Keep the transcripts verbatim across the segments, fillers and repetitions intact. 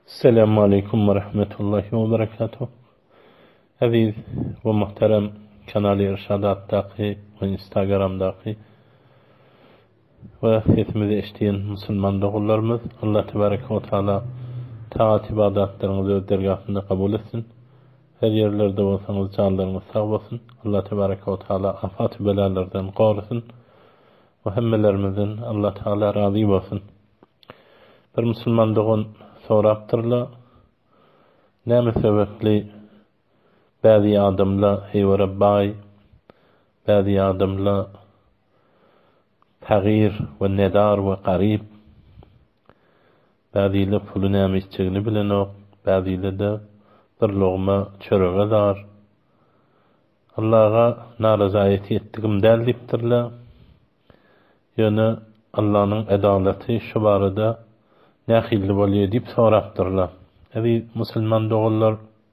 السلام عليكم ورحمة الله وبركاته. عزيز ومحترم kanali إرشادات داقي وإنستغرام داقي وhesimizi eşdiyen musulman doğullarımız Allah tebareke ve teala taat ibadatlarınızı öz dergahında kabul etsin. Her yerlerde olsanız canlarınız sağ olsun. Allah tebareke ve teala afat belalardan korusun. Ve hemmelerimizin Allah teala razı olsun. Bir musulman doğun soraptırla näme sebepli bazı adamla heyve Rabbay, bazı adamla fagir ve nedar ve qarib, bazıyla pulu näme içeceğini bilen ok, bazıyla da bir loğma çörege dar. Allah'a narazayeti ettigim däl dipdirler. Ýöne Allah'ın adaleti şu barada nähilli bolýar dip sorapdyrlar. Ebi musulman doğullar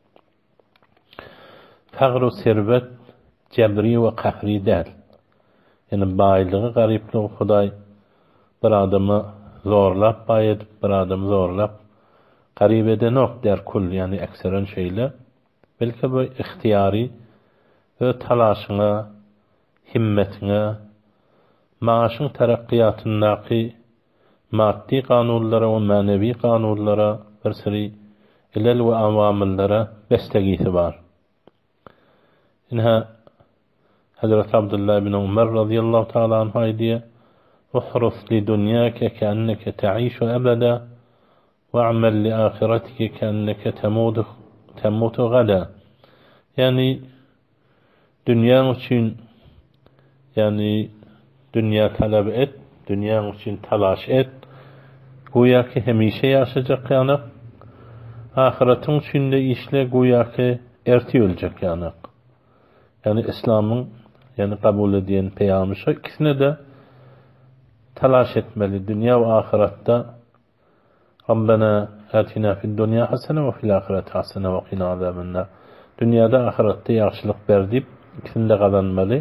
fagru servet cebri ve kahri däl. Yani baylığı, garipliği Huday bir adamı zorlap bayed, bir adamı zorlap garip eden ok der kul, yani ekseren şeyle. Belki bu ihtiyari ve talaşına, himmetine, maaşın terakkiyatındaki maddi kanunlara ve manevi kanunlara bir sürü ilal ve avamillara bestegisi var. İnha Hazreti Abdullah bin Umar radıyallahu ta'ala anhu aydiye uhrus li dunyake keanneke ta'ishu ebeda ve amel li ahiretike keanneke temutu temutu gada. Yani dünya için, yani dünya talep et, dünya için talaş et. Goýa ki hemişe yaşayacak ýanak. Ahiretin içinde işle goýa ki erti ölecek ýanak. Yani İslam'ın, yani kabul edilen peýamy şu, ikisine de talaş etmeli. Dünya ve ahirette Rabbena atina fid dunya hasene ve fil ahireti hasene ve qina azabennar. Dünyada ahirette ýagşylyk ber dip ikisini de kazanmaly.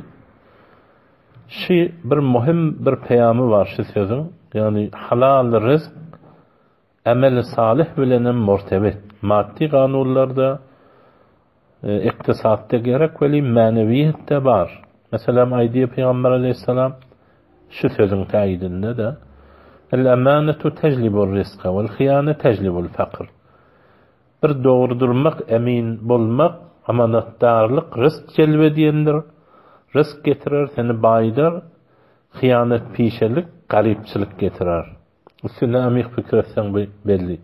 Şu bir muhim bir peýamy var şu sözün. Yani halal rızk amel salih bilen mertebet. Maddi kanunlarda, e, iktisatta gerek veli maneviyette var. Mesela aydiye Peygamber aleyhisselam şu sözün tayidinde de el-emanetu teclibur rizqa vel khiyane teclibul fakr. Bir doğru durmak, emin bolmak, amanatdarlık rızk celbediyendir. Rızk getirer, seni baydar, hıyanet pişelik, garipçilik getirer. Üstüne amik fikir etsen belli.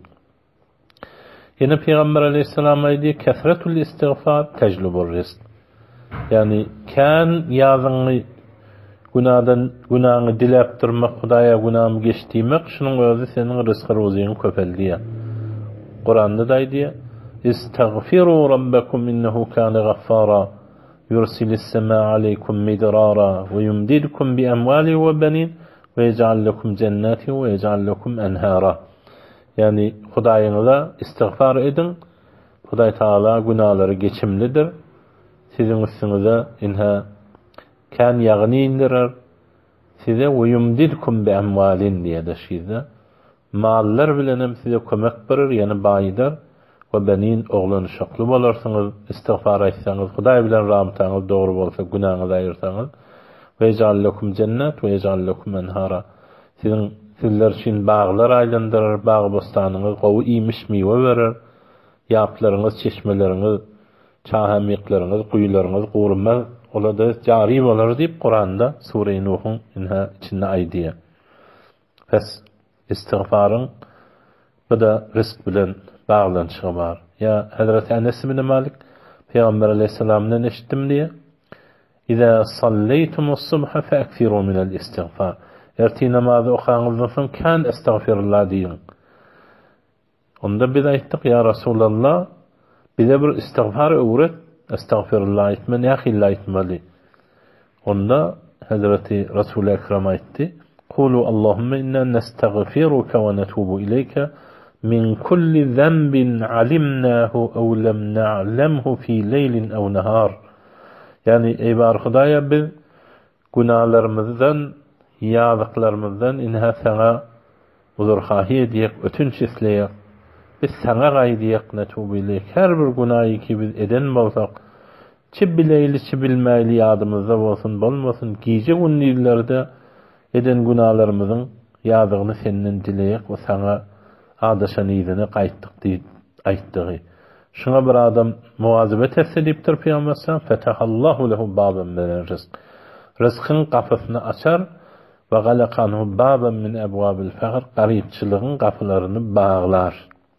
Yine Peygamber aleyhisselam aydiye kesretul istiğfar teclubur rizq. Yani kan yazını günahdan günahını dilep durmak, Hudaya günahımı geçtiğmek, şunun özü senin rızkı ruziyin köpeldiye. Kur'an'da da aydiye İstagfiru rabbekum innehu kâne gaffara yursilis semâ aleykum midrara ve yumdidkum bi emvali ve benin ve yec'al lekum cennati ve yec'al lekum enhara. Yani Hudayınıza istiğfar edin. Huday Teala günahları geçimlidir. Sizin üstünüze inha kan yagni indirer. Size ve yumdidkum bi emvalin diye de şiirde. Mallar bilenem size kömek verir, yani bayidar. Ve benin oğlan şaklı bolarsanız, istiğfar etsanız, Huday bilen rahmetanız doğru bolsa, günahınızı ayırsanız, ve yec'al lekum cennet ve yec'al lekum enhara. Sizin sizler için bağlar aylandırır, bağ bostanınız, gowy imiş miwe verir, yaplarınız, çeşmeleriniz, çahamyıklarınız, kuyularınız gurulmaz, ola da cari bolar deyip Kur'an'da Sure-i Nuh'un inha içinde aydiye. Pes istiğfarın bu da rızk bilen bağlanışı var. Ya Hazreti Enes bin Malik Peygamber aleyhisselam'dan eşittim diye İza salleytumus subha fe'ekfiru minel istiğfar. Erti namazı okanızdan sonra kan estağfirullah deyin. Onda biz ayttık ya Resulallah, bize bir istiğfar öğret, estağfirullah etmen, yahillah etmeli. Onda Hazreti Resul-i Ekrem aytti. Kulu Allahümme inna nestağfiruka ve netubu ileyke min kulli zenbin alimnahu ev lem na'lemhu fi leylin ev nehar. Yani ey bar Hudaya, biz günahlarımızdan, yazıklarımızdan inha sana uzurhahi ediyek, ötünç isleyek. biz sana gaýdyýak netubile her bir günahı ki biz eden bolsak çi bileyli çi bilmäýli ýadymyzda bolsun bolmasyn giýje günlerde eden günahlarymyzyň ýadygyny senden dileýek we sana adaşan ýygyny gaýtdyk diýip aýtdygy. Şuna bir adam muwazabet etse diýipdir Peýgamber fetahallahu lehu baban min rizq. Rizqyň gapysyny açar we galaqanhu baban min abwabil faqr. Garypçylygyň gapylaryny baglar.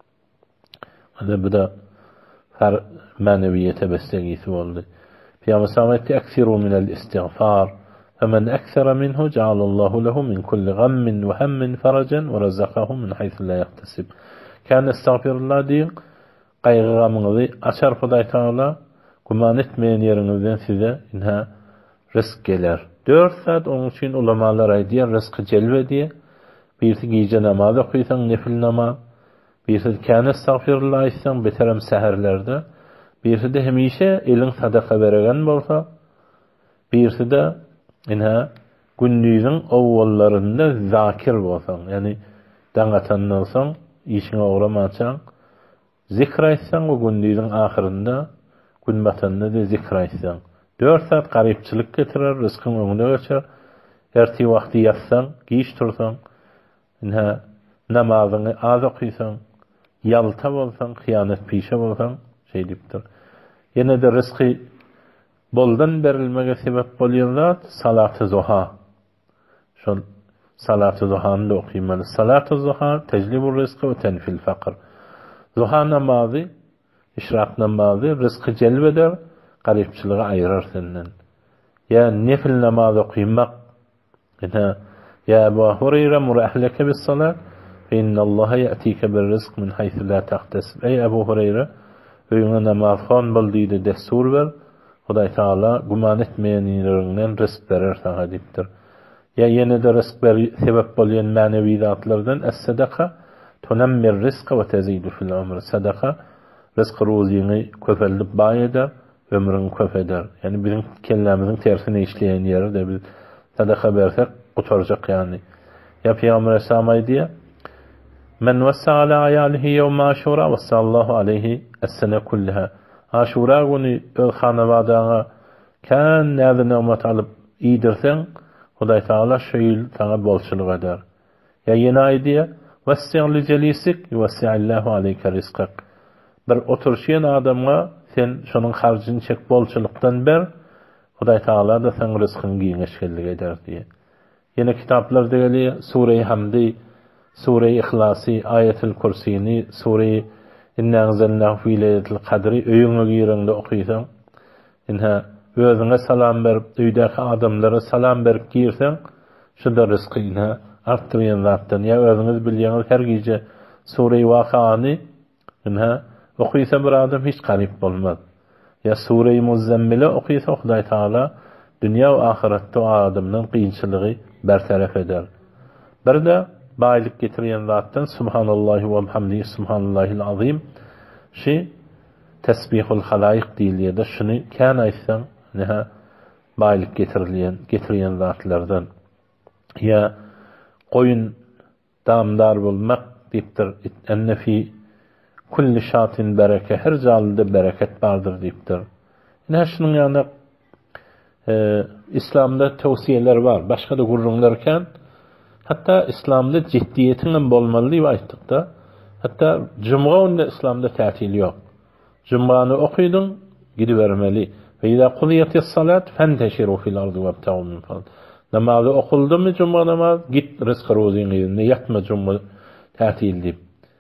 Hada bu da her maneviyete beslegi boldy. Peýgamber aýtdy: "Aksiru minel istigfar, femen aksara minhu ja'alallahu lehu min kulli gammin ve hammin farajan ve razaqahu min haythu la yahtasib." Kan estağfirullah diýin, gaýgy gamyňyzy açar Hudaý Taala, guman etmeýän ýeriňizden size inha rizq geler. dört saat onun üçin ulamalar aýdýar, rizqy jelbe diýe. Birisi giýje namaz okuýsaň, nefil namaz. Birisi kan estağfirullah aýtsaň, beterem säherlerde. Birisi de hemişe eliň sadaka beregen bolsa, birisi de inha günnüýüň awwallarynda zakir bolsaň, ýani daňatandan soň işiňe uğramaçaň, zikr aýtsaň we günnüýüň ahyrynda, gün batanda da zikr aýtsaň. dört saat garypçylyk getirer, rizqyň öňüne geçer. Erti wagty ýatsaň, giýiş tursaň, inha namazyny az okuýsaň, ýalta bolsaň, hyýanet pişe bolsaň, şey diýipdir. Ýene de rizqy boldan berilmege sebep bolýar salat-ı zuha. Şol salat-ı zuhany da okuýmaly. Salat-ı zuha tejlibur rizqi we tenfil faqr. Zuha namazy, işrak namazy rizqy jelbeder, garypçylygy aýyrar senden. Ya nefil namaz okuýmak. Ina ya Ebu Hureyre mur ahlaka bis salat fe innallaha ya'tika bir rizq min haythu la tahtasib. Ey Ebu Hureyre, öýüňe namaz kılgan boldydy destur ber. Hudaý Taala guman etmeýän ýeriňden rizq berer sana diýipdir. Ya ýene de rizq ber sebep bolýan manevi zatlardan es-sadaka tunammir rizqa we tazidu fil umr. Sadaka rizq ruzyny köpeldip baýeder, ömrüň köp eder. Yani bizim kellämiziň tersine işleýän ýeri de biz sadaka bersek gutarjak yani. Ya Peýgamber sallallahu aýdy: "Men wassa ala ayalihi yawm Aşura ve sallallahu aleyhi es-sene kullaha." Aşura günü öz hanawadaňa kan näde nämet alyp iýdirseň, Hudaý Taala şeýil sana bolçylyk eder. Ya ýene aýdy: "Wassi'li jelisik yuwassi'illahu aleyka rizqak." Bir oturşýan adamga sen şonuň harjyny çek bolçylykdan ber, Hudaý Taala da sana rizqyny giňeşkenlik eder diýe. Ýene kitaplarda gelýär, Sure-i Hamdi, Sure-i İhlasy, Ayetul Kursiýni, Sure-i İnna anzalnahu fi leylatil qadri öýüňe gireňde okuýsaň, inha özüňe salam berip, öýdäki adamlara salam berip girseň, şunda rizqyny artdyrýan zatdan. Ya özüňiz bilýäňiz her gece Sure-i Waqiany inha okuýsa bir adam hiç garyp bolmaz. Ya Sure-i Muzammil'i okuýsa Hudaý Taala dünýä we ahiretde o adamyň kynçylygy bertaraf eder. Bir de baýlyk getirýän zatdan subhanallahi we bihamdihi subhanallahil azim şi tesbihul halaik diýilýär de şunu kan aýtsaň näha baýlyk getirilýän getirýän zatlardan. Ya goýun damdar bolmak diýipdir. Enne fi kulli şatin bereke, her jalda bereket bardyr diýipdir. Näme şunun ýanyna e, İslamda tawsiýeler bar. Başga da gurrunlarken hatta İslamda ciddiýetiniň bolmaly diýip aýtdyk da. Hatta jumga onda İslamda tätil ýok. Jumgany okuýdyň, gidibermeli. Ve ila quliyatis salat fantashiru fil ardi wabtaghu min fadl. Namazy okuldymy jumga namaz, git rizq rozyny ýerine ýatma jumga tätil diýip.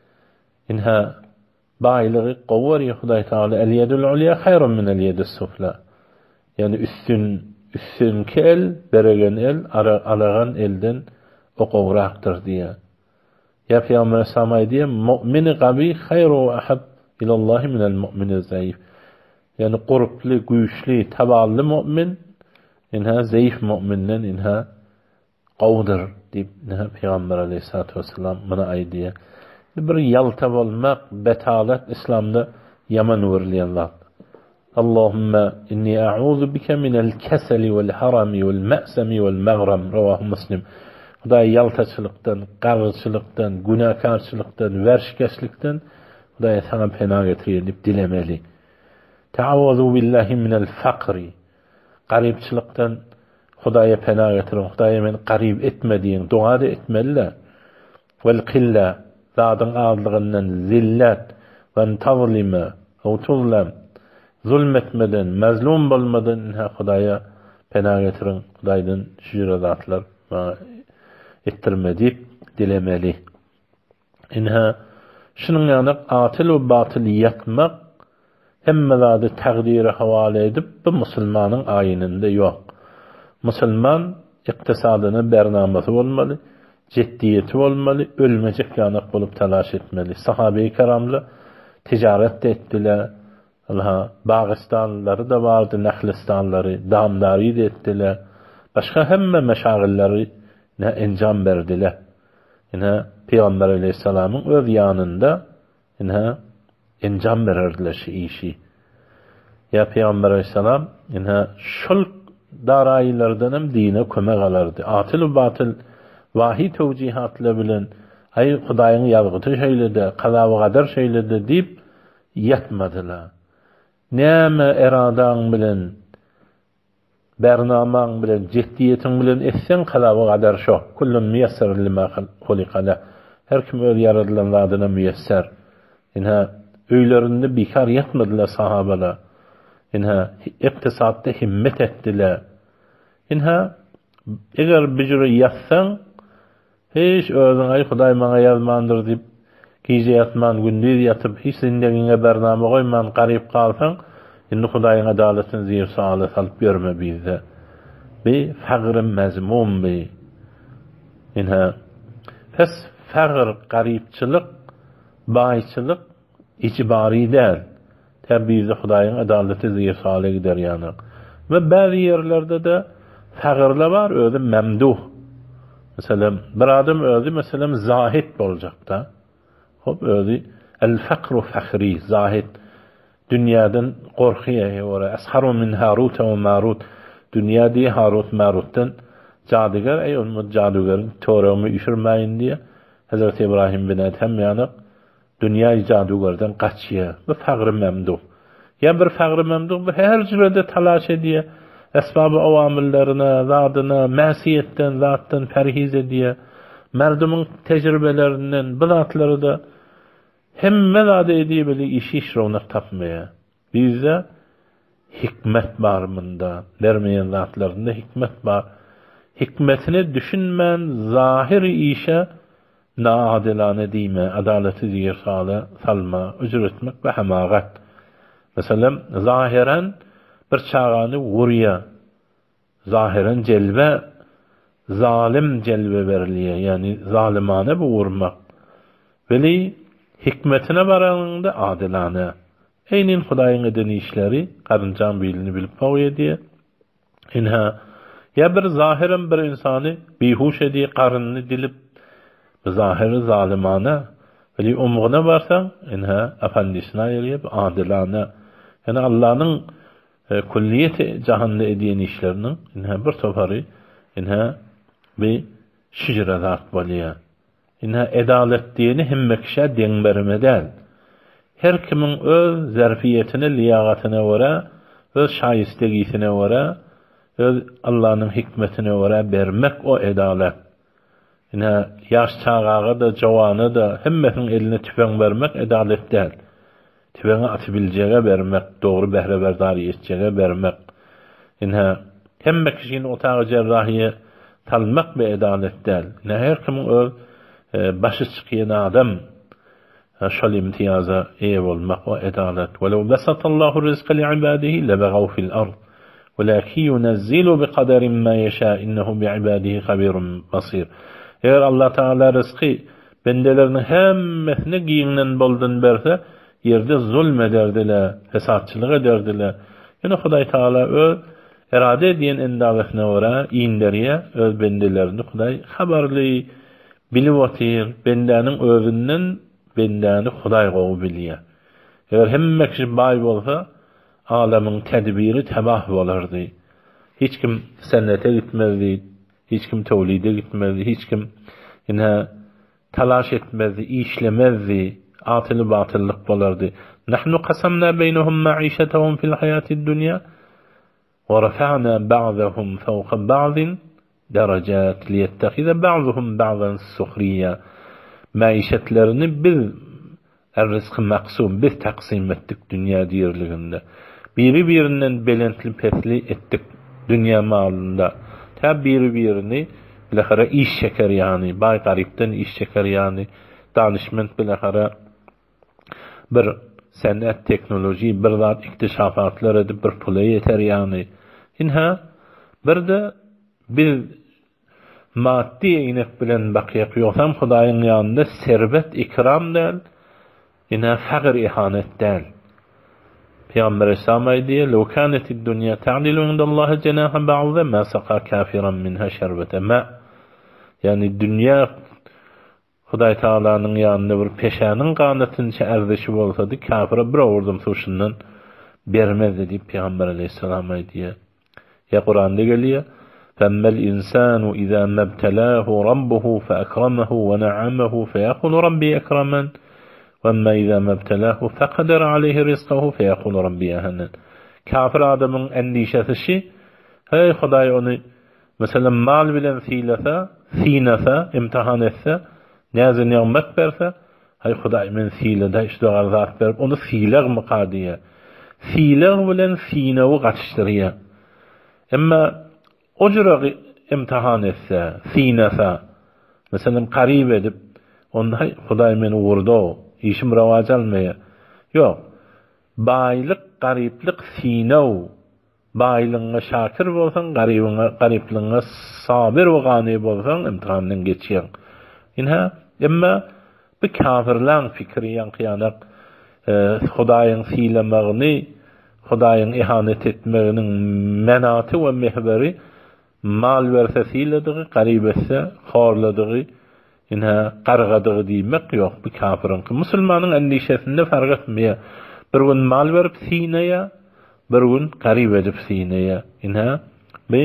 Inha baýlygy gowary Hudaý Taala el-yedul ulya hayrun min el-yedis sufla. Yani üstün üstün kel beregen el alagan elden o gowrakdyr diye. Ya Peýgamber sallallahu aleyhi ve sellem mu'min gabi hayru ve ahab ila Allah min el-mu'min zayıf. Yani guruply, güýçli, tabally mu'min inha zayıf mu'minden inha gowdur diýip Peýgamber aleyhissalatu vesselam muna aýdy. Bir yalta bolmak, betalat İslamda yaman öwürleýän zat. Allahumma inni a'udhu bika minel keseli vel harami vel ma'sami vel maghram. Rawahu Muslim. Hudaý yaltaçylykdan, gagyrçylykdan, günahkarçylykdan, werşkeşlikden Hudaya sana pena getirip dilemeli. Teavvazu billahi minel fakri. Garipçilikten Hudaya pena getirin. Hudaya men garip etmediğin dua da etmeliler. Vel qilla zadın ağırlığından zillat ve tazlime o tuzlam zulmetmeden, mazlum bolmadan inha Hudaya pena getirin. Hudaydan şücre zatlar ettirme deyip dilemeli. İnha şunun yanı atil ve batil yakmak hemme zade takdiri havale edip bu Müslümanın ayininde yok. Müslüman iktisadının bernaması olmalı, ciddiyeti olmalı, ölmeyecek yanak bulup talaş etmeli. Sahabe-i keramlı ticaret de ettiler. Allah Bağistanlıları da vardı, Nahlistanları, damdarı da ettiler. Başka hemme meşagilleri ne encam verdiler. Yine Peygamber Aleyhisselam'ın öz yanında yine encam verirdiler şu işi. Ya Peygamber Aleyhisselam yine şul daraylardan hem dine kömek alardı. Atil batıl vahiy tevcihatla bilen ay Hudayın yazgıtı şeyledi, kaza ve kadar şeyledi deyip yatmadılar. Näme eradan bilen bernaman bilen ciddiyetin bilen etsen kaza ve kadar şo. Kullun müyesser lima hulikala. Her kim öz yaradılan zadına müyesser. Yine öylerinde bikar yatmadılar sahabalar. Yine iktisatta himmet ettiler. Yine eğer bir yatsan hiç özün ay Huday bana yazmandır deyip gece yatman, gündüz yatıp hiç zindagine bername koyman, garip kalsan şimdi Hudayın adaletini zir sağlı salıp görme bizde. Bir fagr-ı mezmum bir. Yine pes fagr, garipçilik, bayçilik icbari değil. Tabi bizde Hudayın adaleti zir sağlı gider yani. Ve bazı yerlerde de fagırla var, özü memduh. Mesela bir adam özü mesela zahid olacak da. Hop özü el fakru fakhri, zahid. Dünyadan korkuya ora asharu min Harut ve Marut. Dünya diye Harut Marut'tan cadugar, ey onun cadugarın torumu üşürmeyin diye Hazreti İbrahim bin Ethem yani dünya cadugardan kaçıyor. Bu fagr-ı memduh. Ya bir fagr-ı memduh bu her cürede talaş ediyor. Esbab-ı avamillerine, zadına, masiyetten, zattan perhiz ediyor. Merdumun tecrübelerinden, bilatları da hemme zade ediyor böyle işi işrovnak tapmaya. Bizde hikmet var bunda. Vermeyen zatlarında hikmet var. Hikmetini düşünmen, zahir işe naadilane diyme, adaleti zir sağla, salma, ücür etmek ve hamagat. Mesela zahiren bir çağanı vuruya, zahiren celve, zalim celve veriliye, yani zalimane bu vurmak. Veli hikmetine varanında adilane. Eynin Hudayın eden işleri, karıncan bilini bilip pavuye diye. İnha, ya bir zahiren bir insanı bihuş ediye, karınını dilip, zahiri zalimane, veli umğuna varsan, inha, efendisine ayırıp, adilane. Yani Allah'ın e, kulliyeti cahanda ediyen işlerinin inha bir toparı, inha bir şicrazat baliya. İnha edalet diyeni himmekşe denberime del. Her kimin öz zerfiyetine, liyagatine vara, öz şayistegisine vara, öz Allah'ın hikmetine vara vermek o edalet. İnha yaş çağağı da, cavanı da, himmetin eline tüfen vermek edalet değil. Tüfeğini atabileceğe vermek, doğru behreberdari edeceğe vermek. İnha hemme kişinin otağı cerrahiye talmak bir edalet değil. İnha her kimin o e, başı çıkıyan adam şol imtiyaza ev olmak o edalet. وَلَوْ بَسَطَ اللّٰهُ الرِّزْقَ لِعِبَادِهِ لَبَغَوْا فِي الْأَرْضِ وَلَكِنْ يُنَزِّلُ بِقَدَرٍ مَا يَشَاءُ إِنَّهُ بِعِبَادِهِ خَبِيرٌ بَصِيرٌ. Eğer Allah Teala rızkı bendelerinin hemmesine giyinden boldan berse yerde zulmederdiler, fesatçılık ederdiler. Yani Huday Teala öz erade ediyen endavesine ora, iyinleriye, öz bendelerini Huday haberli bilivotir, bendenin özünden bendeni Huday qovu biliyor. Eğer hemme kişi bay olsa, alemin tedbiri tebah olurdu. Hiç kim sennete gitmezdi, hiç kim tevlide gitmezdi, hiç kim yine talaş etmezdi, işlemezdi. atılı batıllık bolardy. Nahnu qasamna beynehum ma'ishatahum fil hayatid dunya ve rafa'na ba'dahum fawqa ba'din derajat liyettakhidha ba'duhum ba'dan sukhriya. Maişetlerini biz er-rızkı maksum biz taksim ettik dünya diyerliginde. Biri birinden belentli pesli ettik dünya malında. Ta biri birini bilahara iş şeker yani, bay garipten iş şeker yani, danışment bilahara bir sanat teknoloji, bir zat iktişafatlar edip bir pula yeter yani. İnha bir de bir maddi inek bilen bakyak yoksam Hudaýyň ýanynda servet ikram del, ina fagr ihanet del. Peygamber Esam aýdy, "Law kanatid dunya ta'dilu indallahi janaha ba'dha ma saqa kafiran minha şerbete ma." Yani dünya Hudaý Taalanyň ýanynda bir peşanyň ganatynça erzişi bolsady, kafira bir awurdum suşundan bermezdi diýip Peygamber Aleyhisselam aýdy. Ya Kur'an'da geliyor. فَمَّا الْإِنسَانُ إِذَا مَبْتَلَاهُ رَبُّهُ فَأَكْرَمَهُ وَنَعَمَهُ فَيَقُولُ رَبِّي أَكْرَمَنِ وَأَمَّا إِذَا مَبْتَلَاهُ فَقَدَرَ عَلَيْهِ رِزْقَهُ فَيَقُولُ رَبِّي أَهَانَنِ. Kafir adamın endişesi şi, hey Hudaý onu mesela mal bilen fiilese, fiinese, imtihan etse, näze nimet berse, hey Hudaý men fiilede işte azat berip onu fiiler mukadiye. Fiiler bilen fiinewi gaçdyrýar. Emma o juragy imtihan etse, fiinese, mesela qarib edip, onda Hudaý meni urdu, işim rawaj almaýar. Yok. Baýlyk, gariplik fiinew. Baýlygyňa şakir bolsaň, garibyňa, garipligiňe sabir we gany bolsaň imtihandan geçýär. Inha, emma bu kafirlaň fikri ýankyýanak Hudaýyň fiilemegini, Hudaýyň ihanet etmeginiň menaty we mehberi mal berse fiilediği, garib etse horladygy, inha qargadygy diýmek ýok bu kafirin. Musulmanyň endişesinde fark etmeýär. Bir gün mal berip fiineýä, bir gün garib edip fiineýä. Inha bu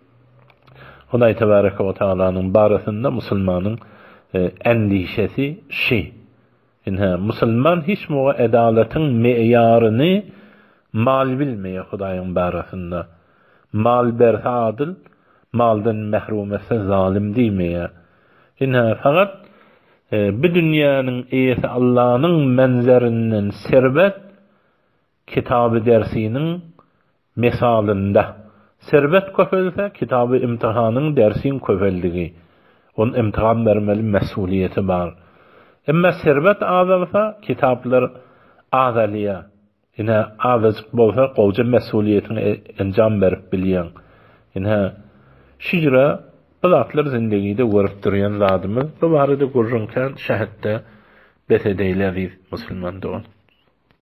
Hudaý tebaraka we taalanyň barasynda musulmanyň endişesi şi. Inha musulman hiç mu adalatyň meýaryny mal bilmeýär Hudaýyň barasynda. Mal berse adil, maldan mehrum etse zalim diýmeýär. Inha fakat e, bu dünýäniň eýesi Allahyň menzerinden servet kitabı dersiniň mesalynda. Servet köpelse kitabı imtihanyň dersiň köpeldigi. Onun imtihan bermeli mesuliyeti bar. Emma servet azalsa kitaplar azalýar. Ina azajyk bolsa gowja mesuliyetini enjam berip bilýän. Ina şijra bulatlar zindagide görüp durýan zadymyz bu barada gurrunkan şähetde besedeýler musulman dogan.